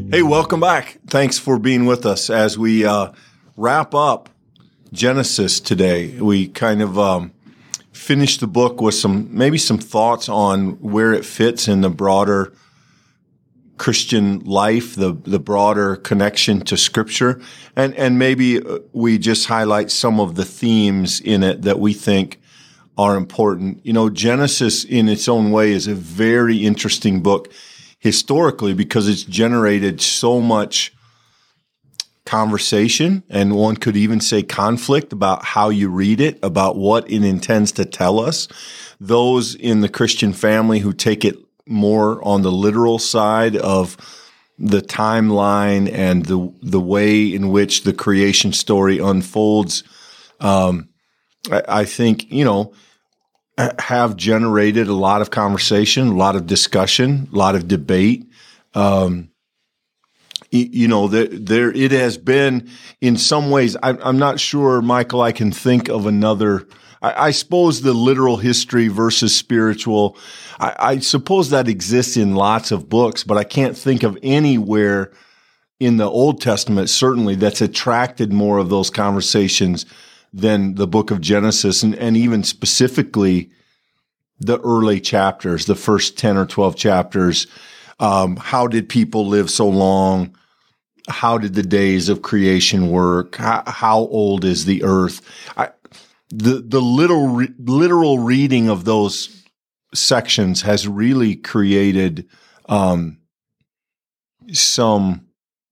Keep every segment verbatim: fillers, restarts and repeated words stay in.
Hey, welcome back. Thanks for being with us as we uh, wrap up Genesis today. We kind of um, finished the book with some maybe some thoughts on where it fits in the broader Christian life, the the broader connection to Scripture, and and maybe we just highlight some of the themes in it that we think are important. You know, Genesis in its own way is a very interesting book historically because it's generated so much conversation, and one could even say conflict about how you read it, about what it intends to tell us. Those in the Christian family who take it more on the literal side of the timeline and the the way in which the creation story unfolds, um, I, I think, you know, have generated a lot of conversation, a lot of discussion, a lot of debate. Um, you, you know, there, there, it has been in some ways, I, I'm not sure, Michael, I can think of another, I, I suppose the literal history versus spiritual, I, I suppose that exists in lots of books, but I can't think of anywhere in the Old Testament, certainly, that's attracted more of those conversations than the book of Genesis, and, and even specifically the early chapters, the first ten or twelve chapters. Um, how did people live so long? How did the days of creation work? How, how old is the earth? I, the the literal re, literal reading of those sections has really created um, some.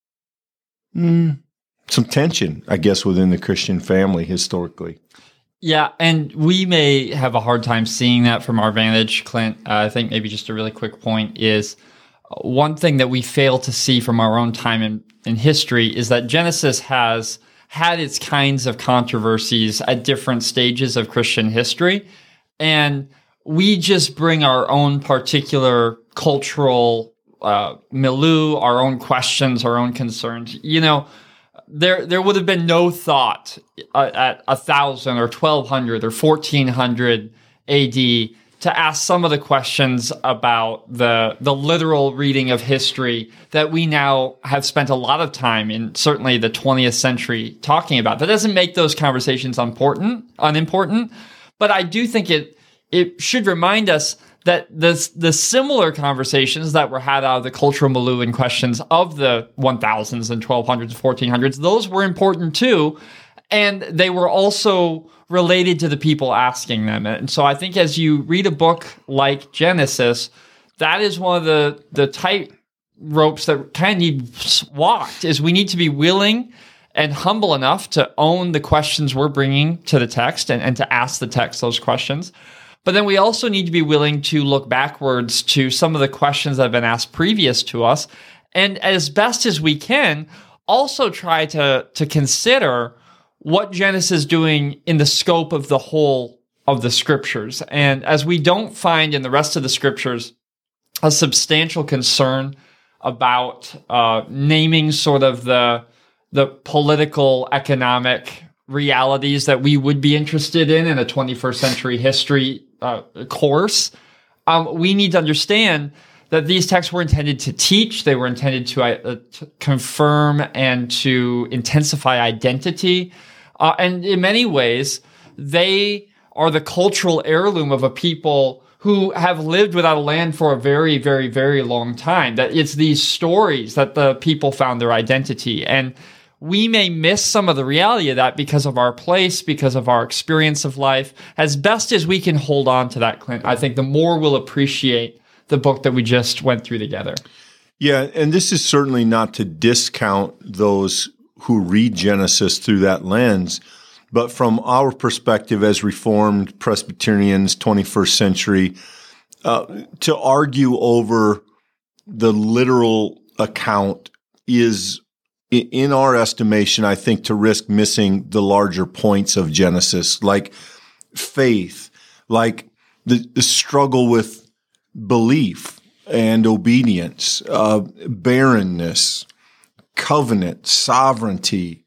Mm, Some tension, I guess, within the Christian family historically. Yeah, and we may have a hard time seeing that from our vantage, Clint. Uh, I think maybe just a really quick point is one thing that we fail to see from our own time in, in history is that Genesis has had its kinds of controversies at different stages of Christian history. And we just bring our own particular cultural uh, milieu, our own questions, our own concerns. You know, There, there would have been no thought uh, at a thousand or twelve hundred or fourteen hundred A D to ask some of the questions about the the literal reading of history that we now have spent a lot of time in, certainly the twentieth century, talking about. That doesn't make those conversations important, unimportant, but I do think it it should remind us that the, the similar conversations that were had out of the cultural milieu and questions of the one thousands and twelve hundreds and fourteen hundreds, those were important too. And they were also related to the people asking them. And so I think as you read a book like Genesis, that is one of the, the tight ropes that kind of need walked, is we need to be willing and humble enough to own the questions we're bringing to the text and, and to ask the text those questions. But then we also need to be willing to look backwards to some of the questions that have been asked previous to us. And as best as we can, also try to, to consider what Genesis is doing in the scope of the whole of the scriptures. And as we don't find in the rest of the scriptures a substantial concern about uh, naming sort of the, the political, economic realities that we would be interested in in a twenty-first century history uh, course, um, we need to understand that these texts were intended to teach, they were intended to, uh, to confirm and to intensify identity. Uh, and in many ways, they are the cultural heirloom of a people who have lived without a land for a very, very, very long time. That it's these stories that the people found their identity. And we may miss some of the reality of that because of our place, because of our experience of life. As best as we can hold on to that, Clint, I think the more we'll appreciate the book that we just went through together. Yeah, and this is certainly not to discount those who read Genesis through that lens, but from our perspective as Reformed Presbyterians, twenty-first century, uh, to argue over the literal account is, in our estimation, I think, to risk missing the larger points of Genesis, like faith, like the, the struggle with belief and obedience, uh, barrenness, covenant, sovereignty,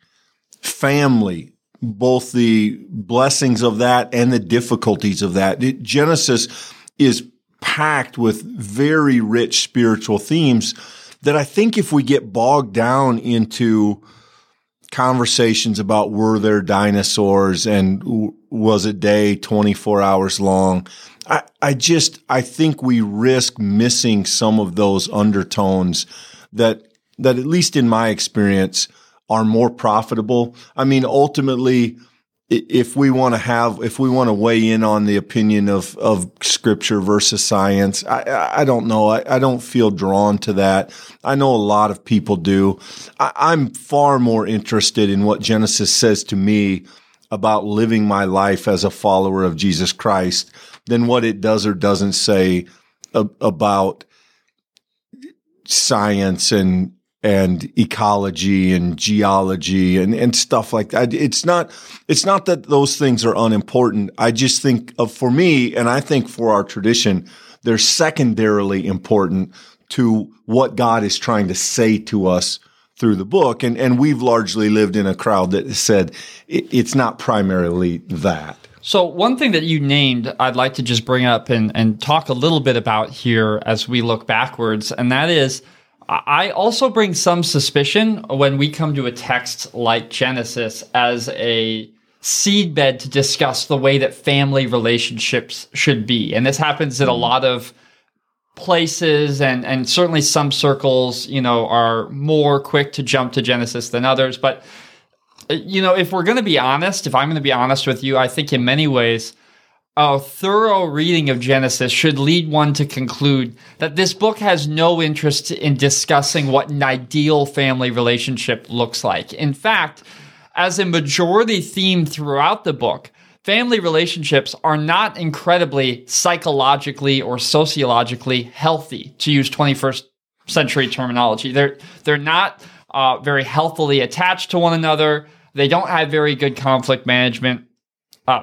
family, both the blessings of that and the difficulties of that. It, Genesis is packed with very rich spiritual themes that I think if we get bogged down into conversations about were there dinosaurs and w- was a day twenty-four hours long, I, I just, I think we risk missing some of those undertones that, that at least in my experience are more profitable. I mean, ultimately, if we want to have, if we want to weigh in on the opinion of, of scripture versus science, I, I don't know. I, I don't feel drawn to that. I know a lot of people do. I, I'm far more interested in what Genesis says to me about living my life as a follower of Jesus Christ than what it does or doesn't say a, about science and and ecology and geology and, and stuff like that. It's not, it's not that those things are unimportant. I just think of, for me, and I think for our tradition, they're secondarily important to what God is trying to say to us through the book. And, and we've largely lived in a crowd that said it, it's not primarily that. So one thing that you named, I'd like to just bring up and, and talk a little bit about here as we look backwards, and that is, I also bring some suspicion when we come to a text like Genesis as a seedbed to discuss the way that family relationships should be. And this happens in a lot of places, and, and certainly some circles, you know, are more quick to jump to Genesis than others. But, you know, if we're going to be honest, if I'm going to be honest with you, I think in many ways, a thorough reading of Genesis should lead one to conclude that this book has no interest in discussing what an ideal family relationship looks like. In fact, as a majority theme throughout the book, family relationships are not incredibly psychologically or sociologically healthy, to use twenty-first century terminology. They're, they're not uh, very healthily attached to one another. They don't have very good conflict management Uh,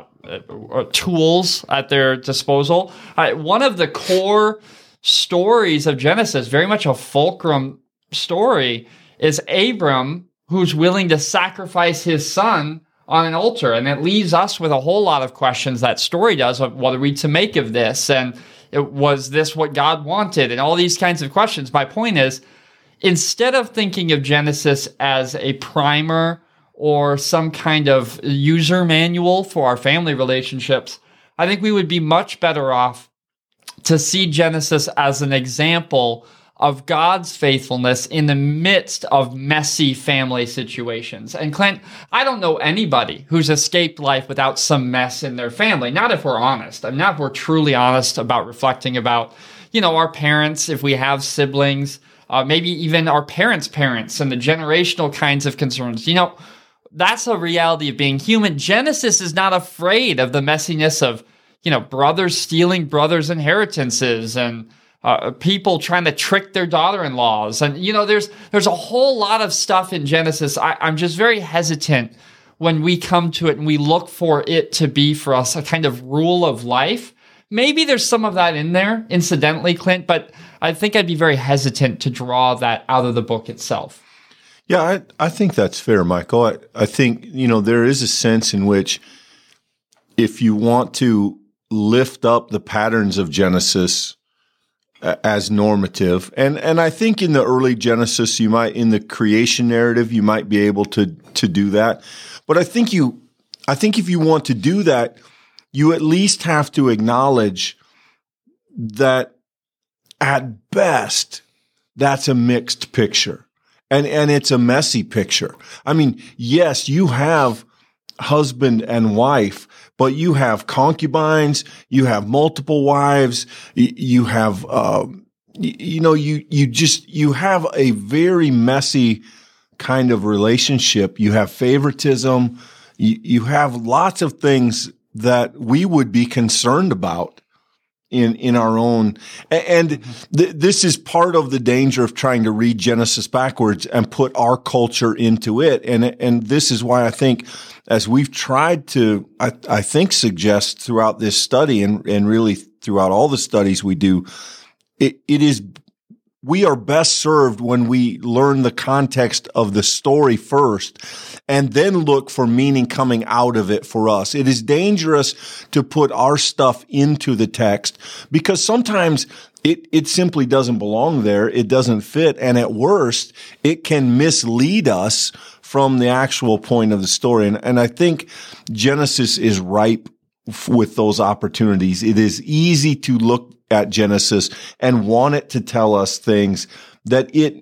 tools at their disposal. Uh, one of the core stories of Genesis, very much a fulcrum story, is Abram, who's willing to sacrifice his son on an altar. And it leaves us with a whole lot of questions, that story does, of what are we to make of this? And it, was this what God wanted? And all these kinds of questions. My point is, instead of thinking of Genesis as a primer or some kind of user manual for our family relationships, I think we would be much better off to see Genesis as an example of God's faithfulness in the midst of messy family situations. And Clint, I don't know anybody who's escaped life without some mess in their family. Not if we're honest. I mean, not if we're truly honest about reflecting about, you know, our parents, if we have siblings, uh, maybe even our parents' parents and the generational kinds of concerns. You know, that's a reality of being human. Genesis is not afraid of the messiness of, you know, brothers stealing brothers' inheritances and uh, people trying to trick their daughter-in-laws. And, you know, there's there's a whole lot of stuff in Genesis. I, I'm just very hesitant when we come to it and we look for it to be for us a kind of rule of life. Maybe there's some of that in there, incidentally, Clint, but I think I'd be very hesitant to draw that out of the book itself. Yeah, I, I think that's fair, Michael. I, I think, you know, there is a sense in which if you want to lift up the patterns of Genesis as normative, and, and I think in the early Genesis, you might, in the creation narrative, you might be able to, to do that. But I think you, I think if you want to do that, you at least have to acknowledge that at best, that's a mixed picture. And and it's a messy picture. I mean, yes, you have husband and wife, but you have concubines, you have multiple wives, you have, uh, you know, you you just, you have a very messy kind of relationship. You have favoritism. You, you have lots of things that we would be concerned about in, in our own. And th- this is part of the danger of trying to read Genesis backwards and put our culture into it. And, and this is why I think, as we've tried to, I, I think, suggest throughout this study and, and really throughout all the studies we do, it, it is, we are best served when we learn the context of the story first and then look for meaning coming out of it for us. It is dangerous to put our stuff into the text because sometimes it it simply doesn't belong there. It doesn't fit. And at worst, it can mislead us from the actual point of the story. And, and I think Genesis is ripe f- with those opportunities. It is easy to look at Genesis and want it to tell us things that it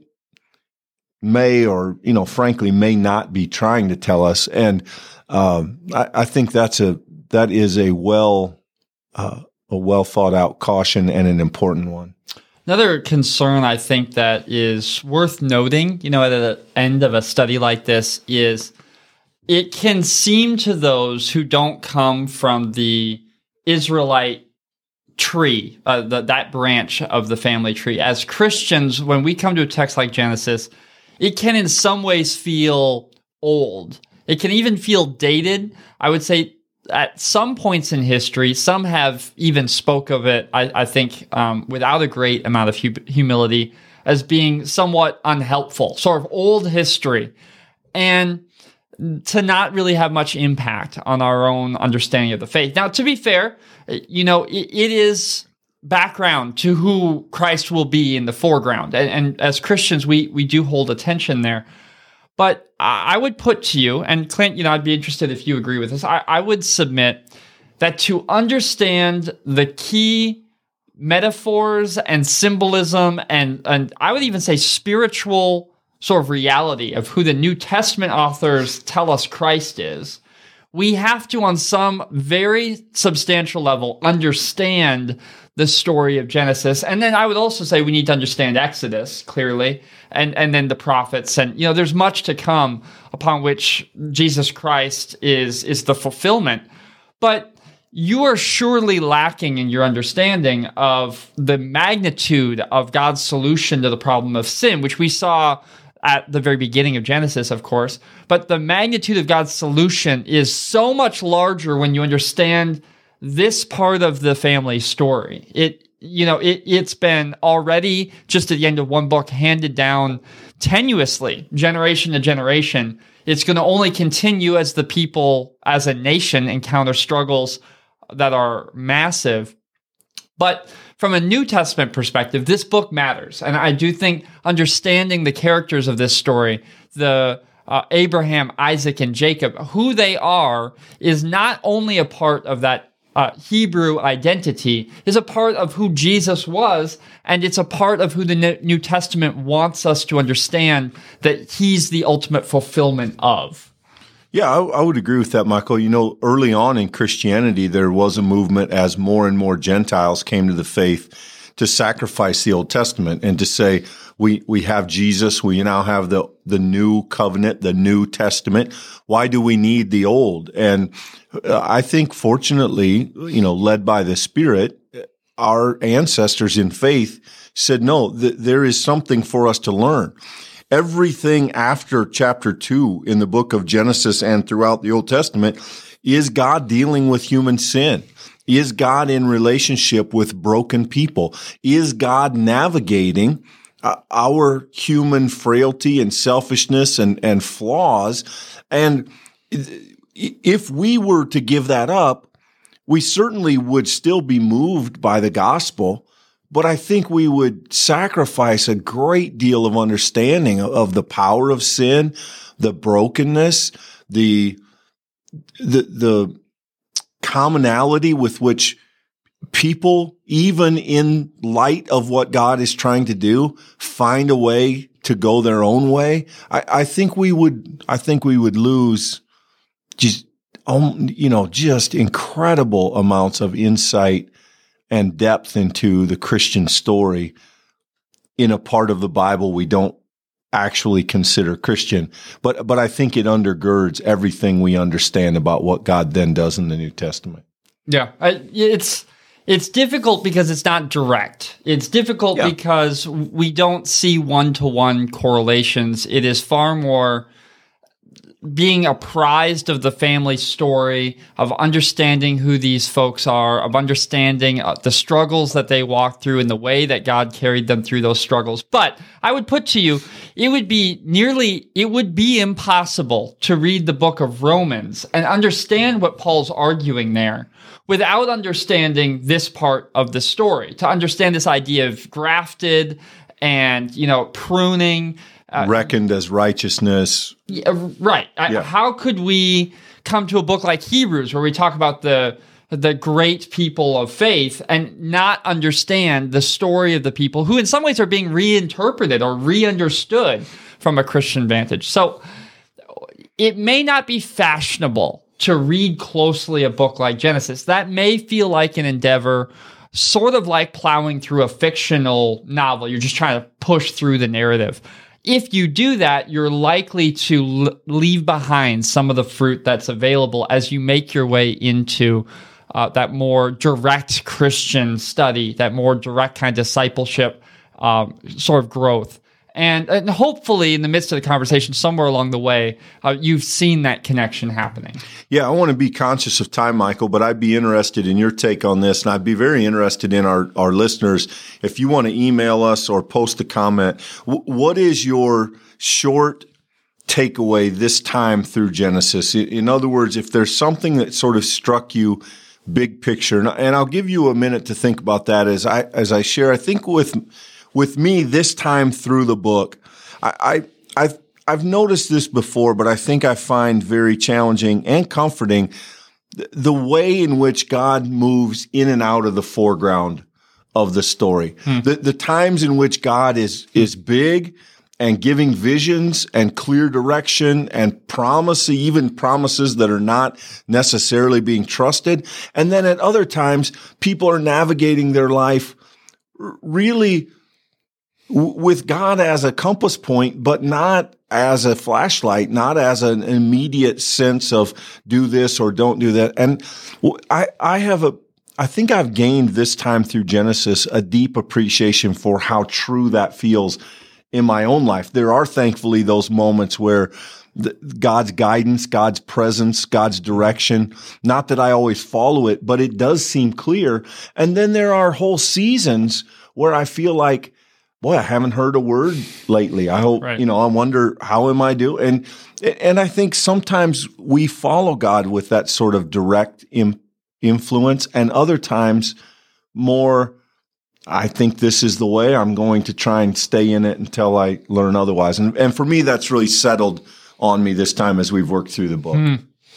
may or, you know, frankly, may not be trying to tell us. And um, I, I think that's a that is a well uh, a well thought out caution and an important one. Another concern I think that is worth noting, you know, at the end of a study like this is it can seem to those who don't come from the Israelite tree, uh, the, that branch of the family tree. As Christians, when we come to a text like Genesis, it can in some ways feel old. It can even feel dated. I would say at some points in history, some have even spoke of it, I, I think, um, without a great amount of hu- humility, as being somewhat unhelpful, sort of old history, and to not really have much impact on our own understanding of the faith. Now, to be fair, you know, it, it is background to who Christ will be in the foreground. And, and as Christians, we we do hold attention there. But I would put to you, and Clint, you know, I'd be interested if you agree with this. I, I would submit that to understand the key metaphors and symbolism and, and I would even say spiritual sort of reality of who the New Testament authors tell us Christ is, we have to, on some very substantial level, understand the story of Genesis. And then I would also say we need to understand Exodus, clearly, and, and then the prophets. And, you know, there's much to come upon which Jesus Christ is, is the fulfillment. But you are surely lacking in your understanding of the magnitude of God's solution to the problem of sin, which we saw at the very beginning of Genesis, of course. But the magnitude of God's solution is so much larger when you understand this part of the family story. It, you know, it, it's been already, just at the end of one book, handed down tenuously, generation to generation. It's going to only continue as the people, as a nation, encounter struggles that are massive. But from a New Testament perspective, this book matters. And I do think understanding the characters of this story, the uh, Abraham, Isaac, and Jacob, who they are, is not only a part of that uh, Hebrew identity, is a part of who Jesus was, and it's a part of who the New Testament wants us to understand that he's the ultimate fulfillment of. Yeah, I, I would agree with that, Michael. You know, early on in Christianity, there was a movement as more and more Gentiles came to the faith to sacrifice the Old Testament and to say, we, we have Jesus, we now have the, the new covenant, the New Testament. Why do we need the old? And I think fortunately, you know, led by the Spirit, our ancestors in faith said, no, th- there is something for us to learn. Everything after chapter two in the book of Genesis and throughout the Old Testament is God dealing with human sin. Is God in relationship with broken people? Is God navigating uh, our human frailty and selfishness and, and flaws? And if we were to give that up, we certainly would still be moved by the gospel. But I think we would sacrifice a great deal of understanding of the power of sin, the brokenness, the the the commonality with which people, even in light of what God is trying to do, find a way to go their own way. I, I think we would. I think we would lose just um, you know just incredible amounts of insight and depth into the Christian story in a part of the Bible we don't actually consider Christian. But but I think it undergirds everything we understand about what God then does in the New Testament. Yeah, I, it's it's difficult because it's not direct. It's difficult yeah. because we don't see one-to-one correlations. It is far more being apprised of the family story, of understanding who these folks are, of understanding uh, the struggles that they walked through and the way that God carried them through those struggles. But I would put to you, it would be nearly, it would be impossible to read the book of Romans and understand what Paul's arguing there without understanding this part of the story, to understand this idea of grafted and, you know, pruning, Uh, reckoned as righteousness. Yeah, right. Yeah. How could we come to a book like Hebrews where we talk about the the great people of faith and not understand the story of the people who in some ways are being reinterpreted or re-understood from a Christian vantage? So it may not be fashionable to read closely a book like Genesis. That may feel like an endeavor sort of like plowing through a fictional novel. You're just trying to push through the narrative. If you do that, you're likely to l- leave behind some of the fruit that's available as you make your way into uh, that more direct Christian study, that more direct kind of discipleship um, sort of growth. And, and hopefully in the midst of the conversation, somewhere along the way, uh, you've seen that connection happening. Yeah, I want to be conscious of time, Michael, but I'd be interested in your take on this, and I'd be very interested in our, our listeners. If you want to email us or post a comment, w- what is your short takeaway this time through Genesis? In other words, if there's something that sort of struck you big picture, and I'll give you a minute to think about that as I as I share. I think with with me this time through the book, I, I I've I've noticed this before, but I think I find very challenging and comforting the, the way in which God moves in and out of the foreground of the story. Hmm. The the times in which God is is big and giving visions and clear direction and promise, even promises that are not necessarily being trusted. And then at other times, people are navigating their life really with God as a compass point, but not as a flashlight, not as an immediate sense of do this or don't do that. And I, I have a, I think I've gained this time through Genesis a deep appreciation for how true that feels in my own life. There are thankfully those moments where the, God's guidance, God's presence, God's direction, not that I always follow it, but it does seem clear. And then there are whole seasons where I feel like, boy, I haven't heard a word lately. I hope, right. you know, I wonder, how am I doing? And, and I think sometimes we follow God with that sort of direct im- influence, and other times more, I think this is the way, I'm going to try and stay in it until I learn otherwise. And, and for me, that's really settled on me this time as we've worked through the book. Hmm.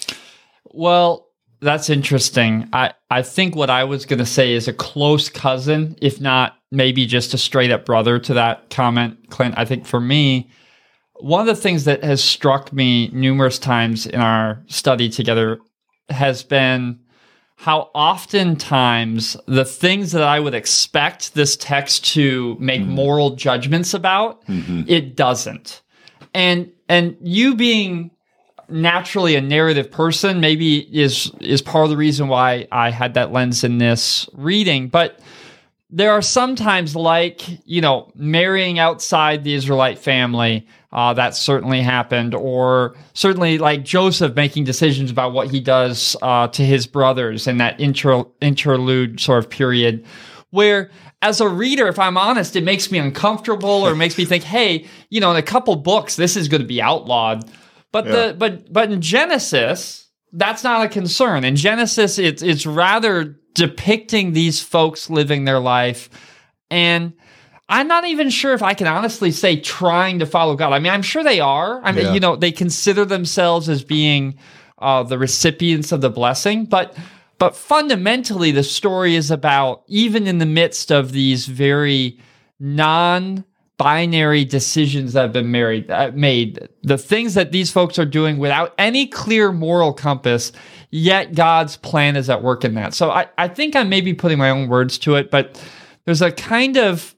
Well, that's interesting. I, I think what I was going to say is a close cousin, if not maybe just a straight up brother to that comment, Clint. I think for me, one of the things that has struck me numerous times in our study together has been how oftentimes the things that I would expect this text to make mm-hmm. moral judgments about, mm-hmm. it doesn't. And and you being naturally a narrative person maybe is is part of the reason why I had that lens in this reading. But there are sometimes, like, you know, marrying outside the Israelite family, uh, that certainly happened, or certainly like Joseph making decisions about what he does uh, to his brothers in that inter- interlude sort of period, where as a reader, if I'm honest, it makes me uncomfortable or makes me think, hey, you know, in a couple books, this is going to be outlawed. But yeah. the but but in Genesis, that's not a concern. In Genesis, it's it's rather depicting these folks living their life, and I'm not even sure if I can honestly say trying to follow God. I mean, I'm sure they are. I mean, yeah. you know, they consider themselves as being uh, the recipients of the blessing, but but fundamentally, the story is about, even in the midst of these very non binary decisions that have been married, uh, made, the things that these folks are doing without any clear moral compass, yet God's plan is at work in that. So I, I think I'm maybe putting my own words to it, but there's a kind of,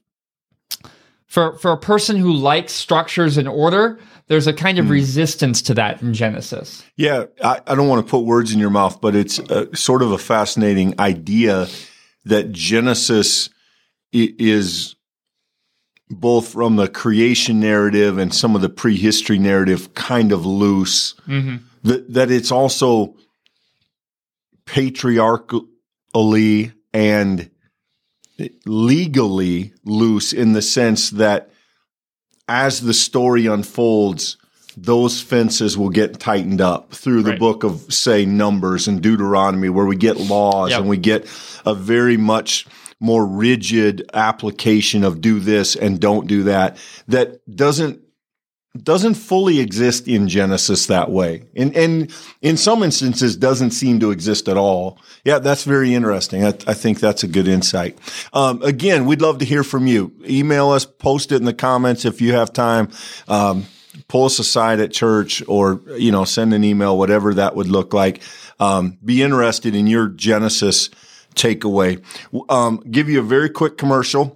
for, for a person who likes structures and order, there's a kind of mm. resistance to that in Genesis. Yeah, I, I don't want to put words in your mouth, but it's a, sort of a fascinating idea that Genesis is both from the creation narrative and some of the prehistory narrative kind of loose, mm-hmm. that, that it's also patriarchally and legally loose in the sense that as the story unfolds, those fences will get tightened up through the right. book of, say, Numbers and Deuteronomy, where we get laws yep. and we get a very much more rigid application of do this and don't do that, that doesn't doesn't fully exist in Genesis that way. And, and in some instances doesn't seem to exist at all. Yeah, that's very interesting. I, I think that's a good insight. Um, again, we'd love to hear from you. Email us, post it in the comments if you have time. Um, pull us aside at church or, you know, send an email, whatever that would look like. Um, be interested in your Genesis takeaway. Um, give you a very quick commercial.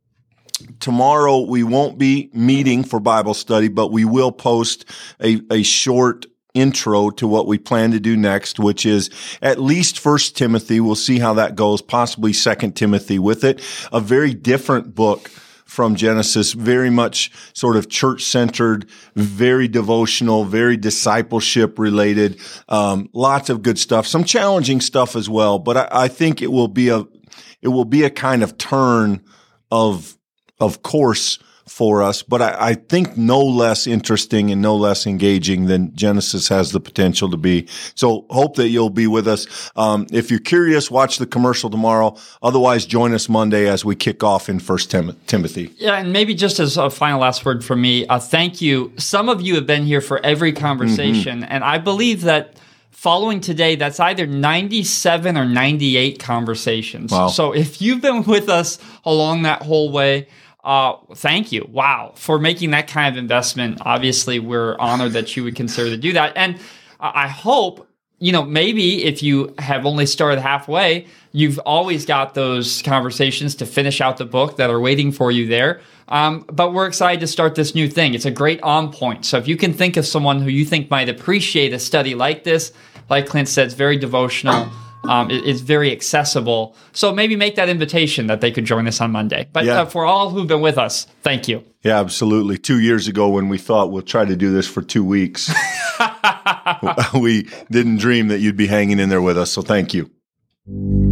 Tomorrow we won't be meeting for Bible study, but we will post a, a short intro to what we plan to do next, which is at least First Timothy. We'll see how that goes, possibly Second Timothy with it. A very different book from Genesis, very much sort of church-centered, very devotional, very discipleship-related, um, lots of good stuff, some challenging stuff as well. But I, I think it will be a it will be a kind of turn of of course for us, but I, I think no less interesting and no less engaging than Genesis has the potential to be. So hope that you'll be with us. Um, if you're curious, watch the commercial tomorrow. Otherwise, join us Monday as we kick off in First Tim- Timothy. Yeah, and maybe just as a final last word from me, uh, thank you. Some of you have been here for every conversation, mm-hmm. and I believe that following today, that's either ninety-seven or ninety-eight conversations. Wow. So if you've been with us along that whole way, Uh, thank you. Wow. For making that kind of investment. Obviously, we're honored that you would consider to do that. And I hope, you know, maybe if you have only started halfway, you've always got those conversations to finish out the book that are waiting for you there. Um, but we're excited to start this new thing. It's a great on point. So if you can think of someone who you think might appreciate a study like this, like Clint said, it's very devotional. Um, it, it's very accessible. So maybe make that invitation that they could join us on Monday. But yeah. uh, for all who've been with us, thank you. Yeah, absolutely. Two years ago when we thought we'll try to do this for two weeks, we didn't dream that you'd be hanging in there with us. So thank you.